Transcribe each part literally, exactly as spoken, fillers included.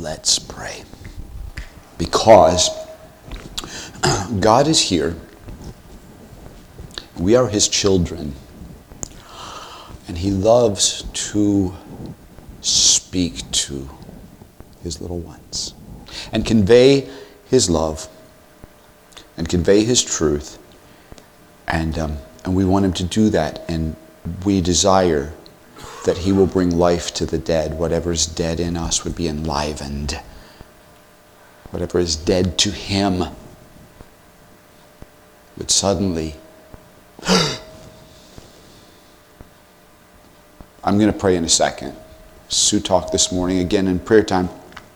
Let's pray. Because God is here. We are his children. And he loves to speak to his little ones and convey his love and convey his truth. And, um, and we want him to do that. And we desire that he will bring life to the dead. Whatever is dead in us would be enlivened. Whatever is dead to him would suddenly... I'm going to pray in a second. Sue talked this morning again in prayer time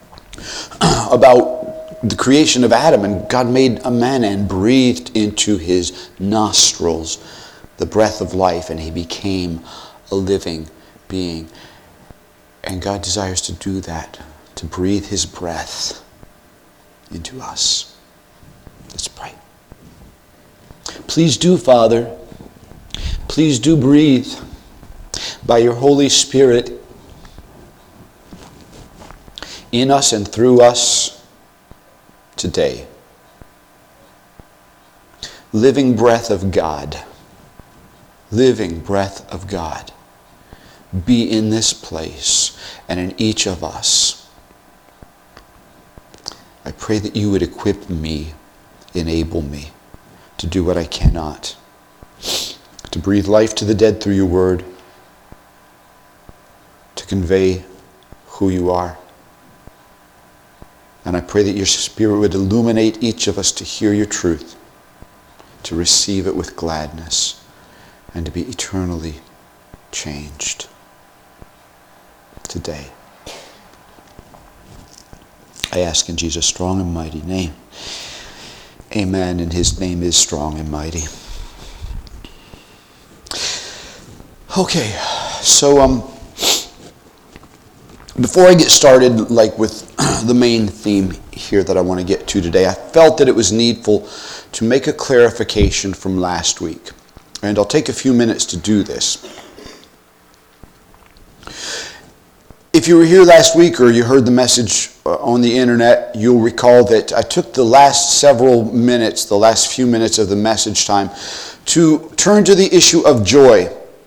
about the creation of Adam, and God made a man and breathed into his nostrils the breath of life, and he became a living being. And God desires to do that, to breathe his breath into us. Let's pray. Please do, Father. Please do breathe by your Holy Spirit in us and through us today. Living breath of God. Living breath of God. Be in this place and in each of us. I pray that you would equip me, enable me to do what I cannot. To breathe life to the dead through your word. To convey who you are. And I pray that your Spirit would illuminate each of us to hear your truth, to receive it with gladness, and to be eternally changed today. I ask in Jesus' strong and mighty name. Amen. And his name is strong and mighty. Okay, so um, before I get started, like with the main theme here that I want to get to today, I felt that it was needful to make a clarification from last week. And I'll take a few minutes to do this. If you were here last week or you heard the message on the internet, you'll recall that I took the last several minutes, the last few minutes of the message time, to turn to the issue of joy.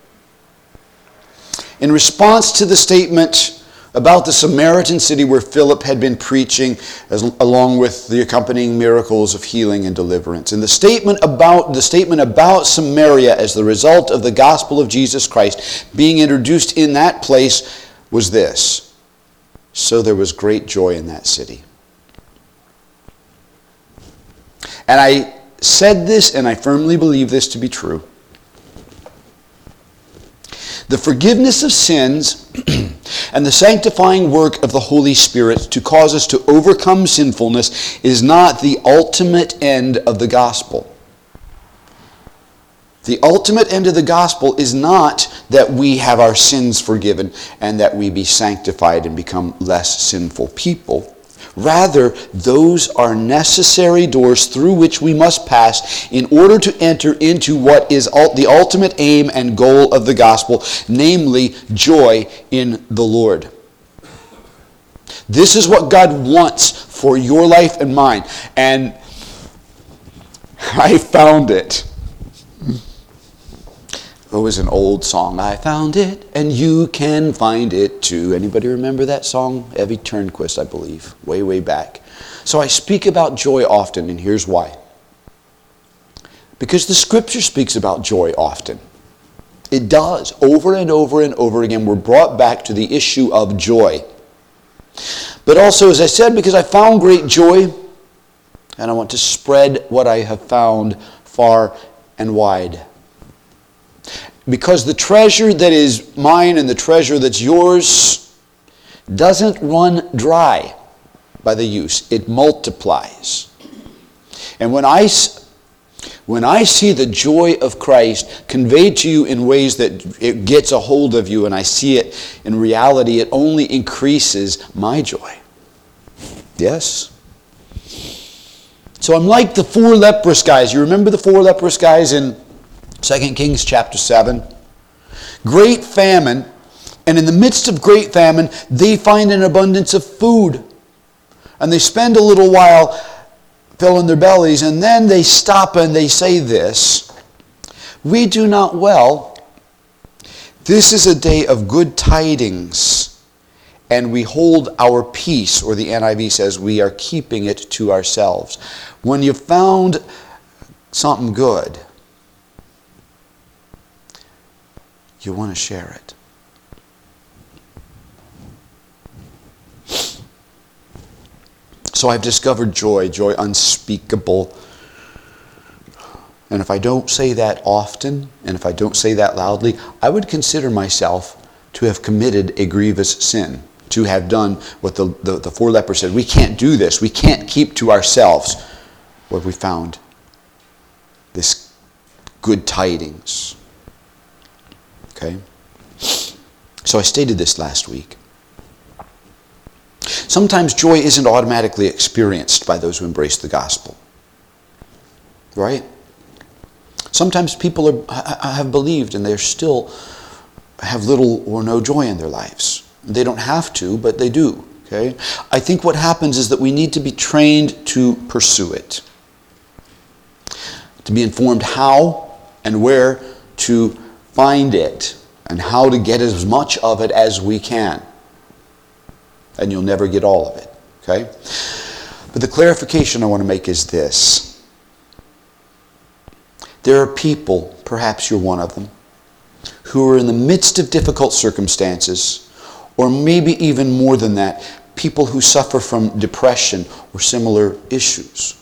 In response to the statement about the Samaritan city where Philip had been preaching, as, along with the accompanying miracles of healing and deliverance. And the statement about the statement about Samaria as the result of the gospel of Jesus Christ being introduced in that place was this: so there was great joy in that city. And I said this, and I firmly believe this to be true. The forgiveness of sins and the sanctifying work of the Holy Spirit to cause us to overcome sinfulness is not the ultimate end of the gospel. The ultimate end of the gospel is not that we have our sins forgiven and that we be sanctified and become less sinful people. Rather, those are necessary doors through which we must pass in order to enter into what is the ultimate aim and goal of the gospel, namely joy in the Lord. This is what God wants for your life and mine. And I found it. It was an old song. I found it, and you can find it too. Anybody remember that song? Evie Turnquist, I believe, way, way back. So I speak about joy often, and here's why. Because the Scripture speaks about joy often. It does. Over and over and over again, we're brought back to the issue of joy. But also, as I said, because I found great joy, and I want to spread what I have found far and wide. Because the treasure that is mine and the treasure that's yours doesn't run dry by the use. It multiplies. And when I, when I see the joy of Christ conveyed to you in ways that it gets a hold of you and I see it in reality, it only increases my joy. Yes? So I'm like the four leprous guys. You remember the four leprous guys in Second Kings chapter seven. Great famine, and in the midst of great famine, they find an abundance of food. And they spend a little while filling their bellies, and then they stop and they say this: we do not well. This is a day of good tidings, and we hold our peace, or the N I V says we are keeping it to ourselves. When you found something good, you want to share it. So I've discovered joy, joy unspeakable. And if I don't say that often, and if I don't say that loudly, I would consider myself to have committed a grievous sin, to have done what the, the, the four lepers said. We can't do this. We can't keep to ourselves what we found, this good tidings. Okay? So I stated this last week. Sometimes joy isn't automatically experienced by those who embrace the gospel. Right? Sometimes people are, have believed and they still have little or no joy in their lives. They don't have to, but they do. Okay? I think what happens is that we need to be trained to pursue it. To be informed how and where to find it and how to get as much of it as we can. And you'll never get all of it. Okay? But the clarification I want to make is this. There are people, perhaps you're one of them, who are in the midst of difficult circumstances, or maybe even more than that, people who suffer from depression or similar issues.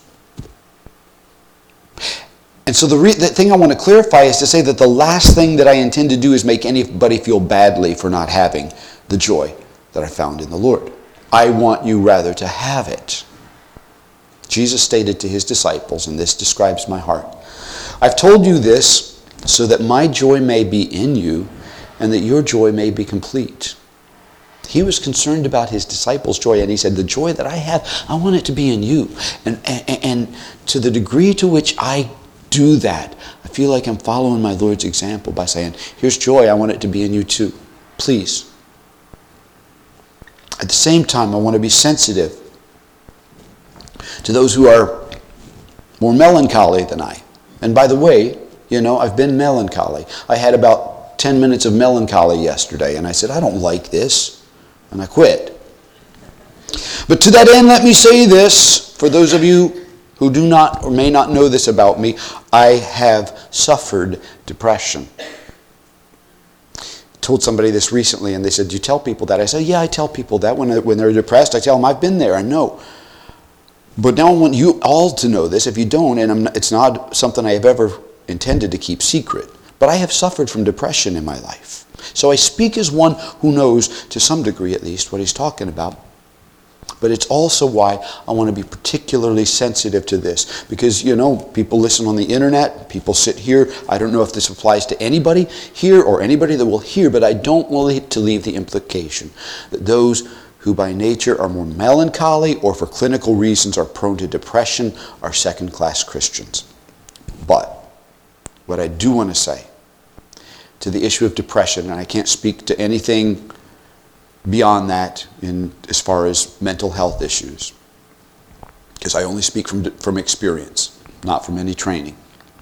And so the, re- the thing I want to clarify is to say that the last thing that I intend to do is make anybody feel badly for not having the joy that I found in the Lord. I want you rather to have it. Jesus stated to his disciples, and this describes my heart, I've told you this so that my joy may be in you and that your joy may be complete. He was concerned about his disciples' joy, and he said, the joy that I have, I want it to be in you. And, and, and to the degree to which I do that, I feel like I'm following my Lord's example by saying, here's joy, I want it to be in you too. Please. At the same time, I want to be sensitive to those who are more melancholy than I. And by the way, you know, I've been melancholy. I had about ten minutes of melancholy yesterday, and I said, I don't like this, and I quit. But to that end, let me say this, for those of you who do not or may not know this about me, I have suffered depression. Told somebody this recently, and they said, do you tell people that? I said, yeah, I tell people that. When, when they're depressed, I tell them I've been there, I know. But now I want you all to know this. If you don't, and I'm not, it's not something I have ever intended to keep secret, but I have suffered from depression in my life. So I speak as one who knows, to some degree at least, what he's talking about. But it's also why I want to be particularly sensitive to this. Because, you know, people listen on the internet, people sit here. I don't know if this applies to anybody here or anybody that will hear, but I don't want to leave the implication that those who by nature are more melancholy or for clinical reasons are prone to depression are second-class Christians. But what I do want to say to the issue of depression, and I can't speak to anything beyond that in as far as mental health issues, because I only speak from, from experience, not from any training.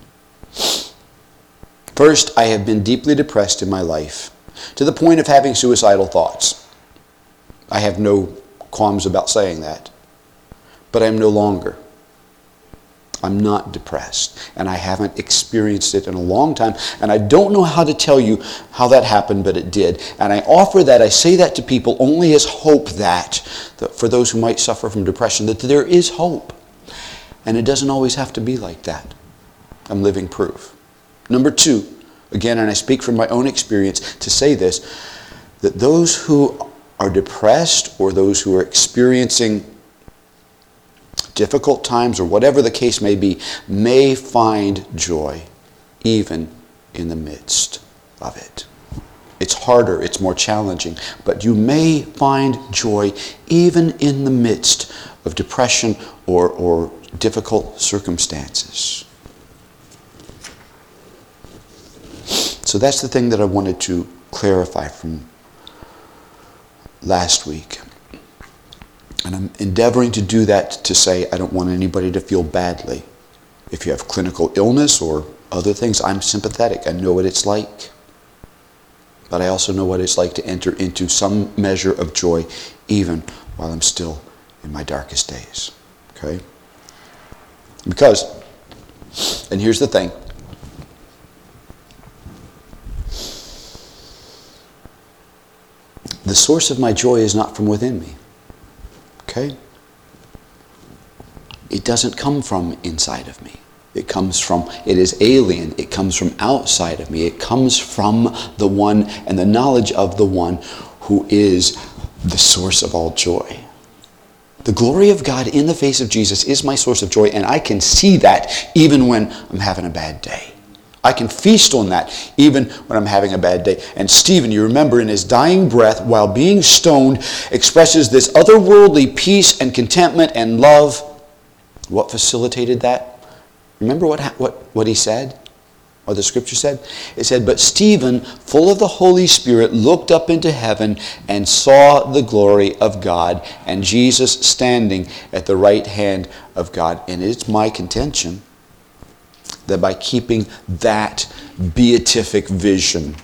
First, I have been deeply depressed in my life to the point of having suicidal thoughts. I have no qualms about saying that, but I'm no longer. I'm not depressed, and I haven't experienced it in a long time, and I don't know how to tell you how that happened, but it did. And I offer that, I say that to people only as hope that, that for those who might suffer from depression, that there is hope. And it doesn't always have to be like that. I'm living proof. Number two, again, and I speak from my own experience to say this, that those who are depressed or those who are experiencing difficult times or whatever the case may be, may find joy even in the midst of it. It's harder, it's more challenging, but you may find joy even in the midst of depression or, or difficult circumstances. So that's the thing that I wanted to clarify from last week. And I'm endeavoring to do that to say I don't want anybody to feel badly. If you have clinical illness or other things, I'm sympathetic. I know what it's like. But I also know what it's like to enter into some measure of joy even while I'm still in my darkest days. Okay? Because, and here's the thing. The source of my joy is not from within me. Okay? It doesn't come from inside of me. It comes from, it is alien. It comes from outside of me. It comes from the one and the knowledge of the one who is the source of all joy. The glory of God in the face of Jesus is my source of joy, and I can see that even when I'm having a bad day. I can feast on that even when I'm having a bad day. And Stephen, you remember, in his dying breath, while being stoned, expresses this otherworldly peace and contentment and love. What facilitated that? Remember what, what, what he said? Or the scripture said? It said, but Stephen, full of the Holy Spirit, looked up into heaven and saw the glory of God and Jesus standing at the right hand of God. And it's my contention that by keeping that beatific vision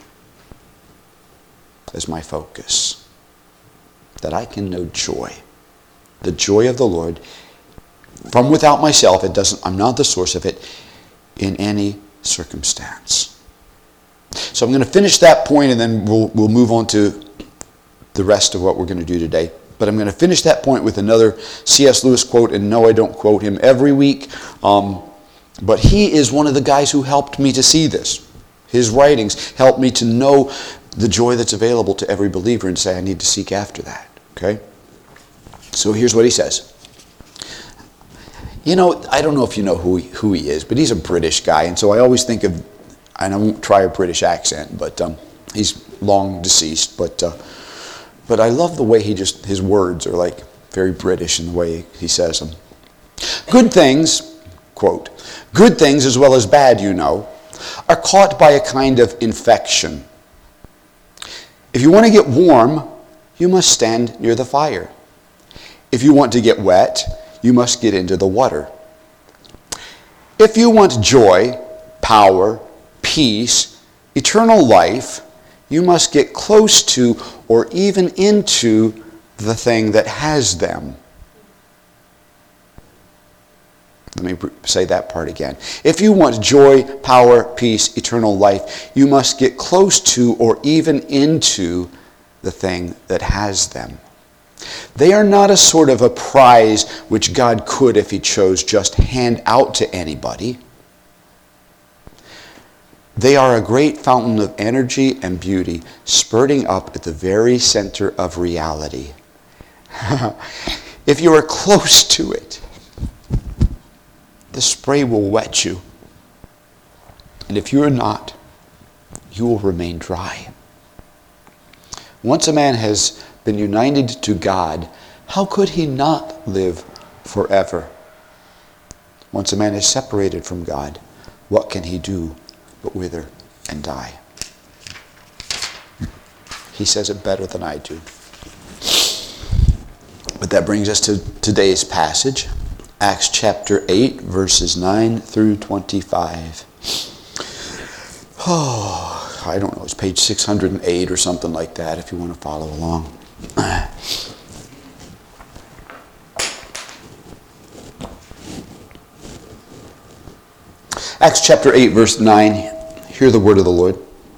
as my focus, that I can know joy. The joy of the Lord from without myself. It doesn't, I'm not the source of it in any circumstance. So I'm going to finish that point and then we'll, we'll move on to the rest of what we're going to do today. But I'm going to finish that point with another C S Lewis quote, and no, I don't quote him every week. Um, but he is one of the guys who helped me to see this. His writings helped me to know the joy that's available to every believer and say I need to seek after that. Okay? So here's what he says. You know, I don't know if you know who he, who he is, but he's a British guy, and so I always think of, and I won't try a British accent, but um, he's long deceased, but uh, but I love the way he just, his words are like very British in the way he says them. Good things, quote, good things as well as bad, you know, are caught by a kind of infection. If you want to get warm, you must stand near the fire. If you want to get wet, you must get into the water. If you want joy, power, peace, eternal life, you must get close to or even into the thing that has them. Let me say that part again. If you want joy, power, peace, eternal life, you must get close to or even into the thing that has them. They are not a sort of a prize which God could, if he chose, just hand out to anybody. They are a great fountain of energy and beauty, spurting up at the very center of reality. If you are close to it, the spray will wet you. And if you are not, you will remain dry. Once a man has been united to God, how could he not live forever? Once a man is separated from God, what can he do but wither and die? He says it better than I do. But that brings us to today's passage, Acts chapter eight, verses nine through twenty-five. Oh, I don't know, it's page six hundred eight or something like that if you want to follow along. Acts chapter eight, verse nine. Hear the word of the Lord.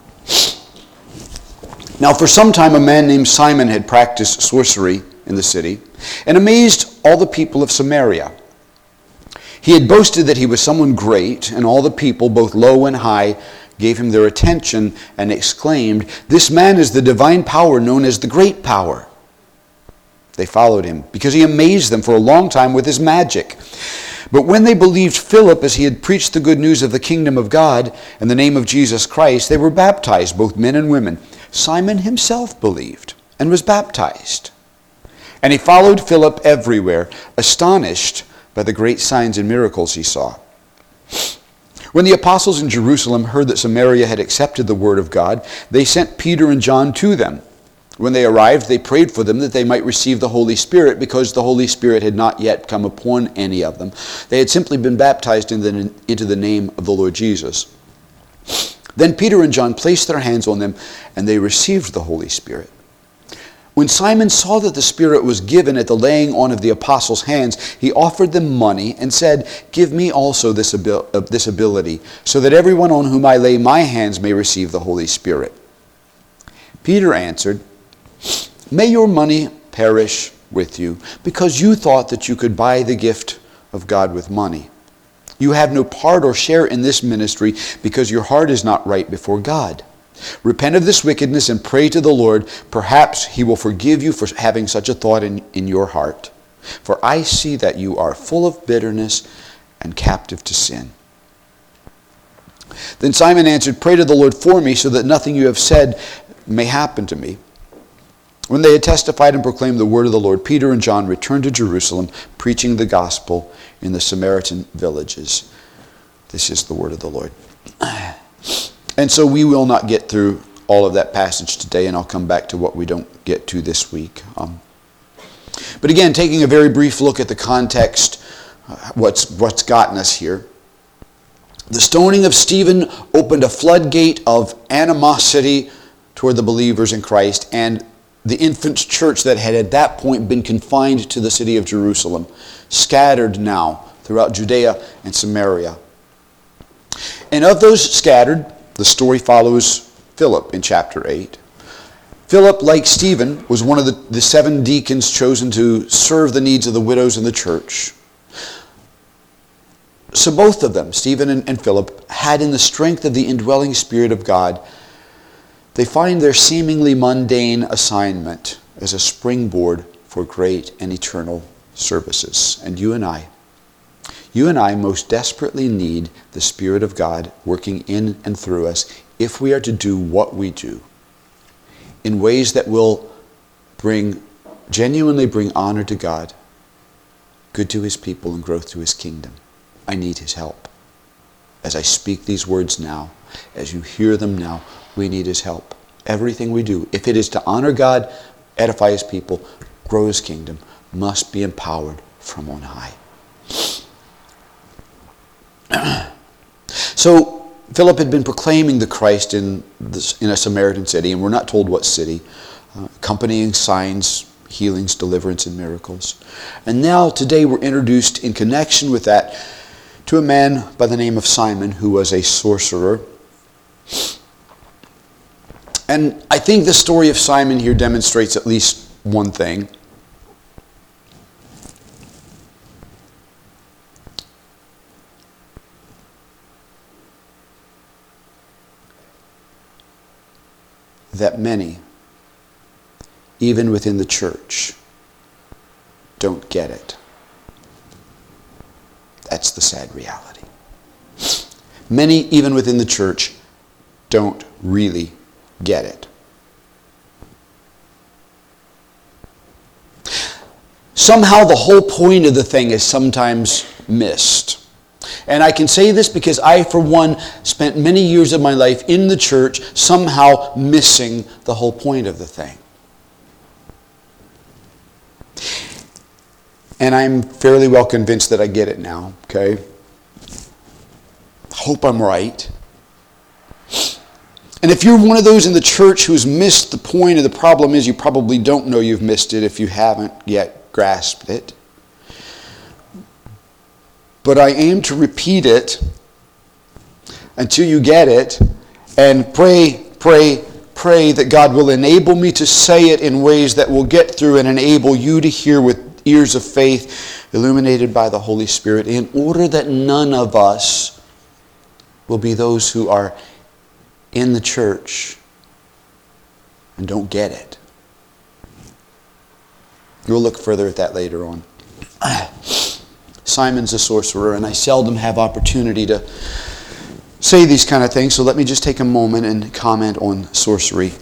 Now for some time a man named Simon had practiced sorcery in the city and amazed all the people of Samaria. He had boasted that he was someone great, and all the people, both low and high, gave him their attention and exclaimed, "This man is the divine power known as the Great Power." They followed him because he amazed them for a long time with his magic. But when they believed Philip as he had preached the good news of the kingdom of God and the name of Jesus Christ, they were baptized, both men and women. Simon himself believed and was baptized. And he followed Philip everywhere, astonished by the great signs and miracles he saw. When the apostles in Jerusalem heard that Samaria had accepted the word of God, they sent Peter and John to them. When they arrived, they prayed for them that they might receive the Holy Spirit, because the Holy Spirit had not yet come upon any of them. They had simply been baptized in the, into the name of the Lord Jesus. Then Peter and John placed their hands on them, and they received the Holy Spirit. When Simon saw that the Spirit was given at the laying on of the apostles' hands, he offered them money and said, "Give me also this, abil- uh, this ability, so that everyone on whom I lay my hands may receive the Holy Spirit." Peter answered, "May your money perish with you, because you thought that you could buy the gift of God with money. You have no part or share in this ministry, because your heart is not right before God. Repent of this wickedness and pray to the Lord. Perhaps he will forgive you for having such a thought in, in your heart. For I see that you are full of bitterness and captive to sin." Then Simon answered, "Pray to the Lord for me, so that nothing you have said may happen to me." When they had testified and proclaimed the word of the Lord, Peter and John returned to Jerusalem, preaching the gospel in the Samaritan villages. This is the word of the Lord. And so we will not get through all of that passage today, and I'll come back to what we don't get to this week. Um, but again, taking a very brief look at the context, uh, what's, what's gotten us here. The stoning of Stephen opened a floodgate of animosity toward the believers in Christ, and the infant church that had at that point been confined to the city of Jerusalem, scattered now throughout Judea and Samaria. And of those scattered, the story follows Philip in chapter eight. Philip, like Stephen, was one of the, the seven deacons chosen to serve the needs of the widows in the church. So both of them, Stephen and, and Philip, had in the strength of the indwelling Spirit of God, they find their seemingly mundane assignment as a springboard for great and eternal services. And you and I, you and I most desperately need the Spirit of God working in and through us if we are to do what we do in ways that will bring, genuinely bring honor to God, good to his people, and growth to his kingdom. I need his help. As I speak these words now, as you hear them now, we need his help. Everything we do, if it is to honor God, edify his people, grow his kingdom, must be empowered from on high. So Philip had been proclaiming the Christ in, this, in a Samaritan city, and we're not told what city, uh, accompanying signs, healings, deliverance, and miracles. And now today we're introduced in connection with that to a man by the name of Simon, who was a sorcerer. And I think the story of Simon here demonstrates at least one thing. That many, even within the church, don't get it. That's the sad reality. Many, even within the church, don't really get it. Somehow the whole point of the thing is sometimes missed. And I can say this because I, for one, spent many years of my life in the church somehow missing the whole point of the thing. And I'm fairly well convinced that I get it now, okay? Hope I'm right. And if you're one of those in the church who's missed the point, and the problem is you probably don't know you've missed it if you haven't yet grasped it. But I aim to repeat it until you get it, and pray, pray, pray that God will enable me to say it in ways that will get through and enable you to hear with ears of faith illuminated by the Holy Spirit, in order that none of us will be those who are in the church and don't get it. We'll look further at that later on. Simon's a sorcerer, and I seldom have opportunity to say these kind of things, so let me just take a moment and comment on sorcery.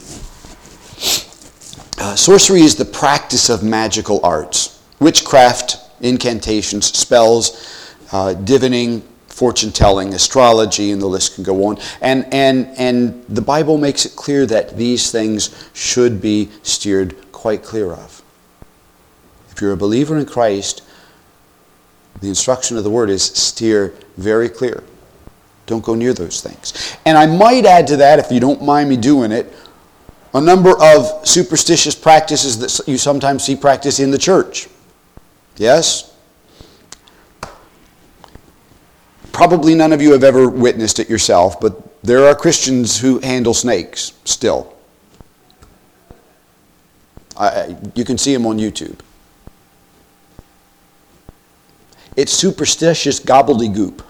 Uh, sorcery is the practice of magical arts. Witchcraft, incantations, spells, uh, divining, fortune telling, astrology, and the list can go on. And, and, and the Bible makes it clear that these things should be steered quite clear of. If you're a believer in Christ, the instruction of the Word is steer very clear. Don't go near those things. And I might add to that, if you don't mind me doing it, a number of superstitious practices that you sometimes see practiced in the church. Yes? Probably none of you have ever witnessed it yourself, but there are Christians who handle snakes still. I, you can see them on YouTube. It's superstitious gobbledygook.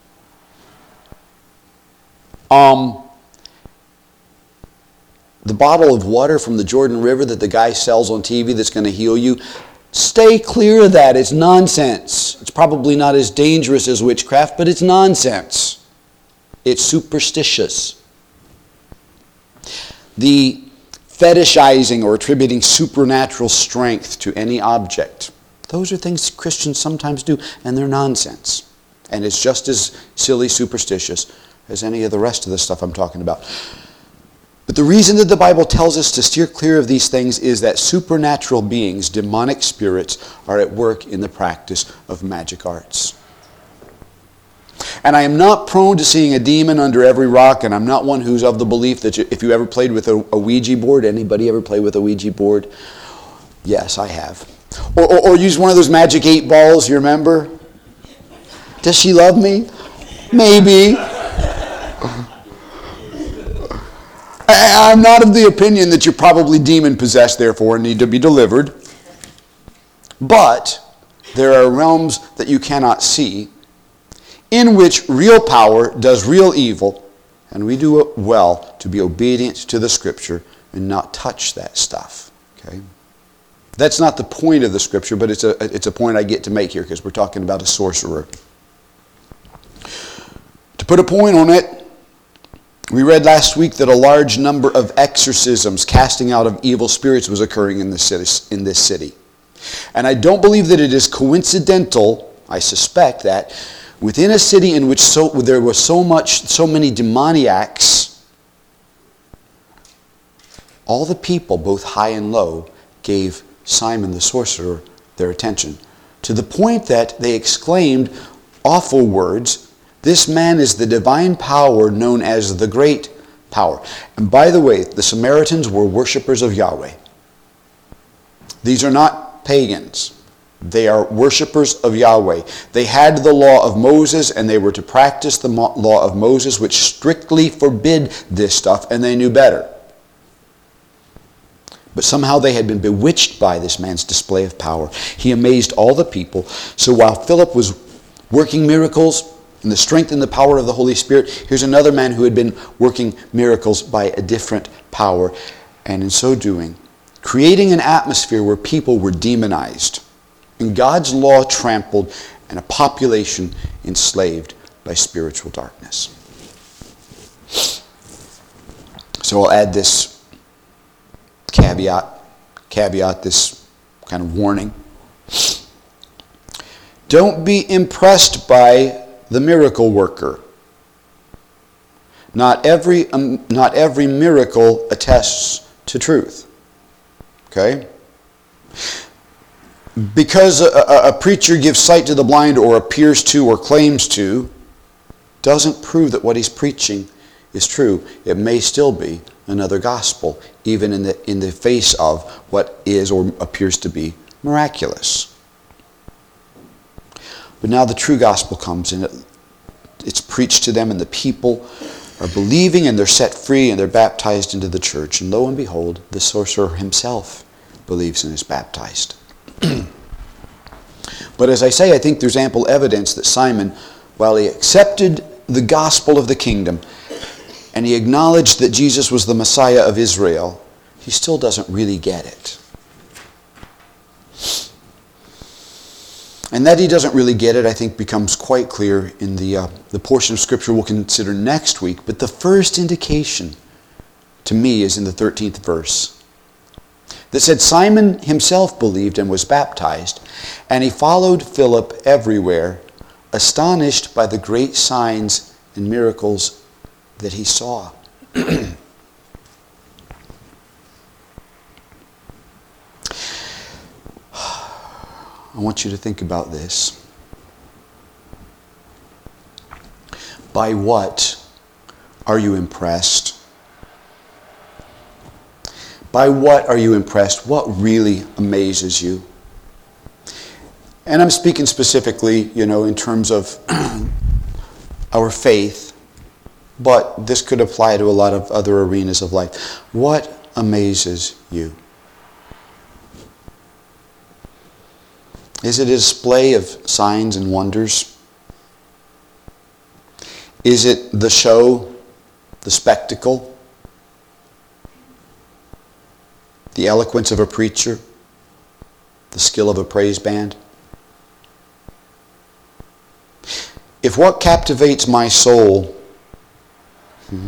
Um, the bottle of water from the Jordan River that the guy sells on T V that's going to heal you, stay clear of that. It's nonsense. It's probably not as dangerous as witchcraft, but it's nonsense. It's superstitious. The fetishizing or attributing supernatural strength to any object, those are things Christians sometimes do, and they're nonsense. And it's just as silly, superstitious as any of the rest of the stuff I'm talking about. But the reason that the Bible tells us to steer clear of these things is that supernatural beings, demonic spirits, are at work in the practice of magic arts. And I am not prone to seeing a demon under every rock, and I'm not one who's of the belief that you, if you ever played with a, a Ouija board, anybody ever play with a Ouija board? Yes, I have. Or, or, or use one of those magic eight balls, you remember? Does she love me? Maybe. I, I'm not of the opinion that you're probably demon-possessed, therefore, and need to be delivered. But there are realms that you cannot see in which real power does real evil, and we do well to be obedient to the Scripture and not touch that stuff. Okay? That's not the point of the Scripture, but it's a, it's a point I get to make here because we're talking about a sorcerer. To put a point on it, we read last week that a large number of exorcisms, casting out of evil spirits, was occurring in this city. In this city. And I don't believe that it is coincidental, I suspect that, within a city in which so, there was so much, so many demoniacs, all the people, both high and low, gave Simon the sorcerer their attention, to the point that they exclaimed awful words, "This man is the divine power known as the great power." And by the way, the Samaritans were worshipers of Yahweh. These are not pagans. They are worshipers of Yahweh. They had the law of Moses, and they were to practice the law of Moses, which strictly forbid this stuff, and they knew better. But somehow they had been bewitched by this man's display of power. He amazed all the people. So while Philip was working miracles in the strength and the power of the Holy Spirit, here's another man who had been working miracles by a different power, and in so doing, creating an atmosphere where people were demonized, and God's law trampled, and a population enslaved by spiritual darkness. So I'll add this caveat, caveat, this kind of warning. Don't be impressed by the miracle worker. Not every, um, not every miracle attests to truth. Okay? Because a, a, a preacher gives sight to the blind, or appears to, or claims to, doesn't prove that what he's preaching is true. It may still be another gospel, even in the in the face of what is or appears to be miraculous. But now the true gospel comes, and it, it's preached to them, and the people are believing, and they're set free, and they're baptized into the church. And lo and behold, the sorcerer himself believes and is baptized. But as I say, I think there's ample evidence that Simon, while he accepted the gospel of the kingdom, and he acknowledged that Jesus was the Messiah of Israel, he still doesn't really get it. And that he doesn't really get it, I think, becomes quite clear in the, uh, the portion of Scripture we'll consider next week. But the first indication, to me, is in the thirteenth verse. That said, Simon himself believed and was baptized, and he followed Philip everywhere astonished by the great signs and miracles that he saw. I want you to think about this. By what are you impressed? By what are you impressed? What really amazes you? And I'm speaking specifically, you know, in terms of our faith, but this could apply to a lot of other arenas of life. What amazes you? Is it a display of signs and wonders? Is it the show, the spectacle, the eloquence of a preacher, the skill of a praise band? If what captivates my soul hmm,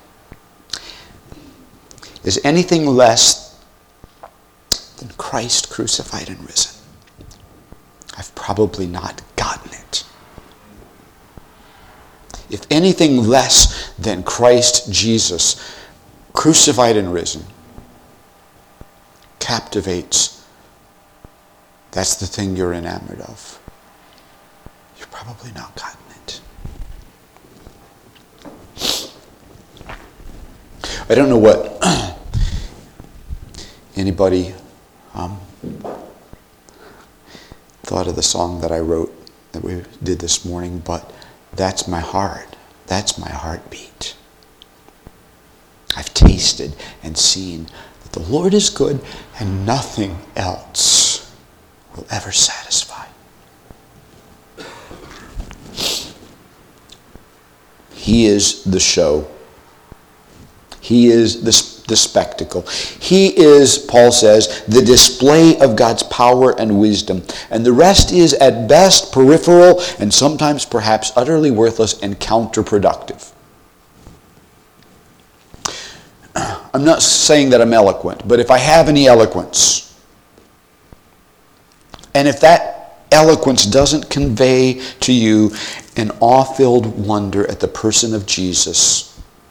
is anything less than Christ crucified and risen, I've probably not gotten it. If anything less than Christ Jesus crucified and risen captivates, that's the thing you're enamored of, you've probably not gotten it. I don't know what anybody um, thought of the song that I wrote that we did this morning, but that's my heart. That's my heartbeat. I've tasted and seen that the Lord is good and nothing else will ever satisfy. He is the show. He is the, the spectacle. He is, Paul says, the display of God's power and wisdom. And the rest is at best peripheral and sometimes perhaps utterly worthless and counterproductive. I'm not saying that I'm eloquent, but if I have any eloquence, and if that eloquence doesn't convey to you an awe-filled wonder at the person of Jesus,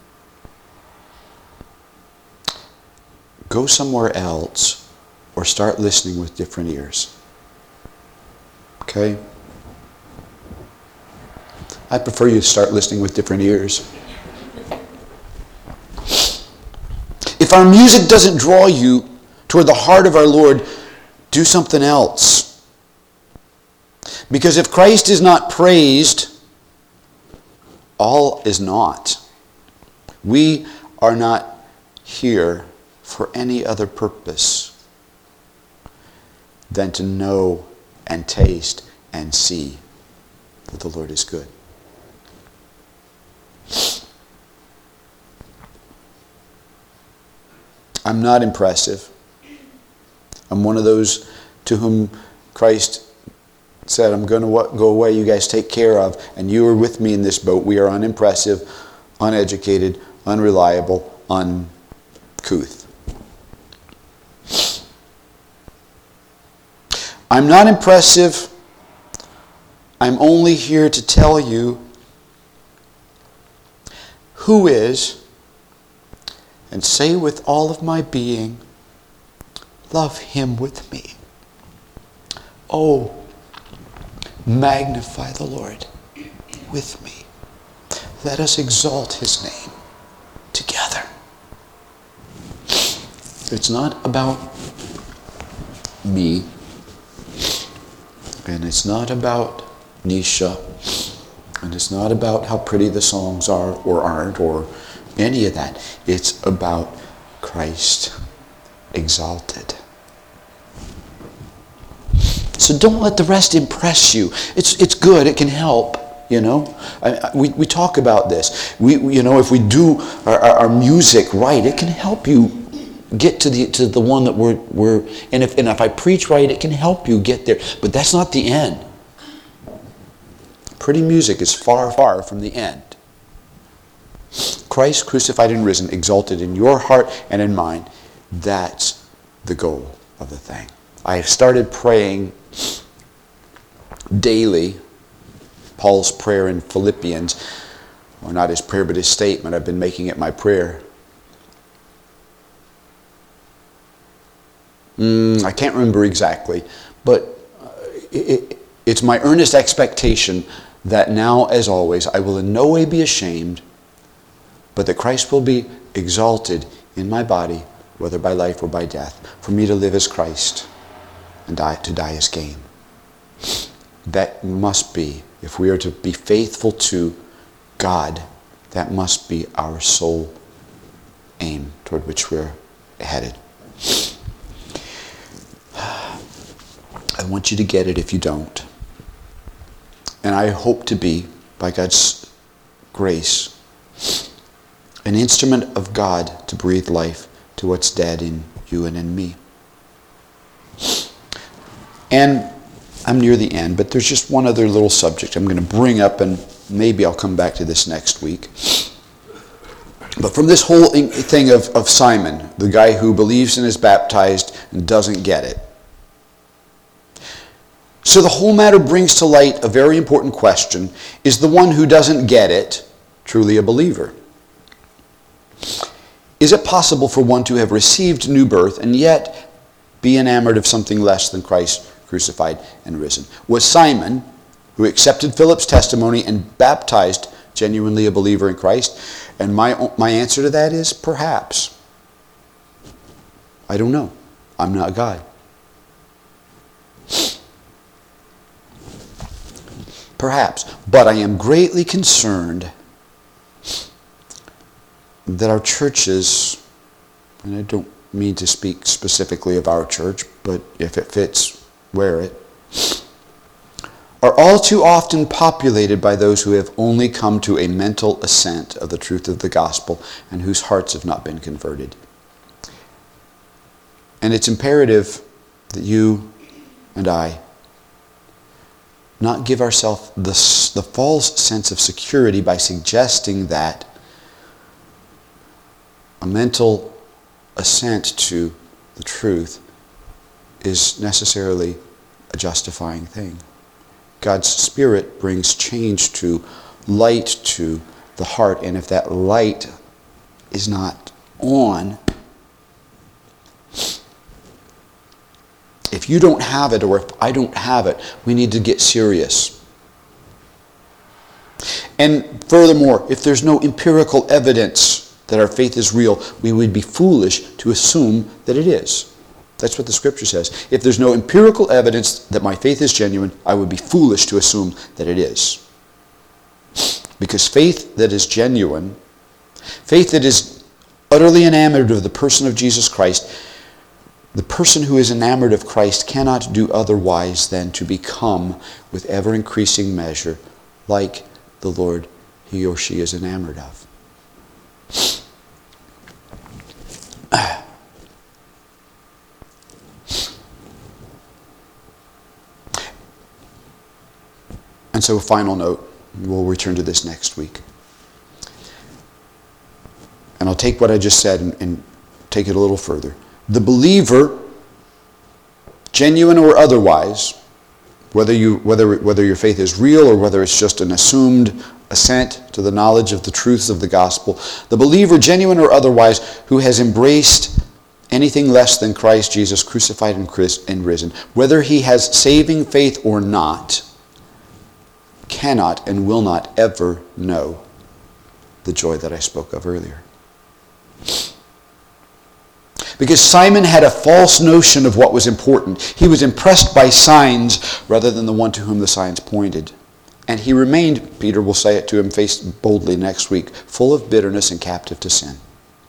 go somewhere else or start listening with different ears. Okay? I prefer you to start listening with different ears. If our music doesn't draw you toward the heart of our Lord, do something else. Because if Christ is not praised, all is naught. We are not here for any other purpose than to know and taste and see that the Lord is good. I'm not impressive. I'm one of those to whom Christ said, I'm going to go away, you guys take care of, and you are with me in this boat. We are unimpressive, uneducated, unreliable, uncouth. I'm not impressive. I'm only here to tell you who is, and say with all of my being, love him with me. Oh, magnify the Lord with me. Let us exalt his name together. It's not about me, and it's not about Nisha, and it's not about how pretty the songs are or aren't or any of that. It's about Christ exalted. So don't let the rest impress you. It's it's good. It can help. You know, I, I, we we talk about this. We, we you know if we do our, our, our music right, it can help you get to the to the one that we're we're. And if and if I preach right, it can help you get there. But that's not the end. Pretty music is far far from the end. Christ crucified and risen, exalted in your heart and in mine. That's the goal of the thing. I have started praying daily Paul's prayer in Philippians, or not his prayer, but his statement. I've been making it my prayer. Mm, I can't remember exactly, but it, it's my earnest expectation that now, as always, I will in no way be ashamed, but that Christ will be exalted in my body, whether by life or by death. For me to live as Christ and die, to die as gain. That must be, if we are to be faithful to God, that must be our sole aim toward which we're headed. I want you to get it if you don't. And I hope to be, by God's grace, an instrument of God to breathe life to what's dead in you and in me. And I'm near the end, but there's just one other little subject I'm going to bring up, and maybe I'll come back to this next week. But from this whole thing of, of Simon, the guy who believes and is baptized and doesn't get it. So the whole matter brings to light a very important question. Is the one who doesn't get it truly a believer? Is it possible for one to have received new birth and yet be enamored of something less than Christ crucified and risen? Was Simon, who accepted Philip's testimony and baptized, genuinely a believer in Christ? And my, my answer to that is perhaps. I don't know. I'm not God. Perhaps. But I am greatly concerned that our churches, and I don't mean to speak specifically of our church, but if it fits, wear it, are all too often populated by those who have only come to a mental assent of the truth of the gospel and whose hearts have not been converted. And it's imperative that you and I not give ourselves the, the false sense of security by suggesting that a mental assent to the truth is necessarily a justifying thing. God's Spirit brings change to, light to the heart, and if that light is not on, if you don't have it, or if I don't have it, we need to get serious. And furthermore, if there's no empirical evidence that our faith is real, we would be foolish to assume that it is. That's what the Scripture says. If there's no empirical evidence that my faith is genuine, I would be foolish to assume that it is. Because faith that is genuine, faith that is utterly enamored of the person of Jesus Christ, the person who is enamored of Christ cannot do otherwise than to become, with ever-increasing measure, like the Lord he or she is enamored of. And so a final note, we'll return to this next week. And I'll take what I just said and, and take it a little further. The believer, genuine or otherwise, whether you whether whether your faith is real or whether it's just an assumed assent to the knowledge of the truths of the gospel, the believer, genuine or otherwise, who has embraced anything less than Christ Jesus crucified and risen, whether he has saving faith or not, cannot and will not ever know the joy that I spoke of earlier. Because Simon had a false notion of what was important. He was impressed by signs rather than the one to whom the signs pointed. And he remained, Peter will say it to him face boldly next week, full of bitterness and captive to sin.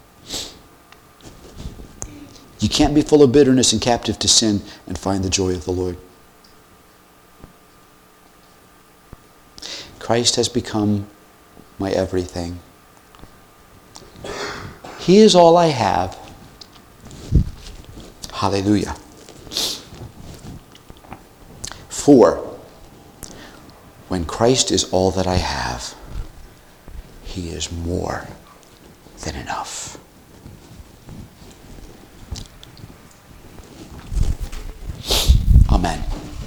You can't be full of bitterness and captive to sin and find the joy of the Lord. Christ has become my everything. He is all I have. Hallelujah. For when Christ is all that I have, he is more than enough. Amen.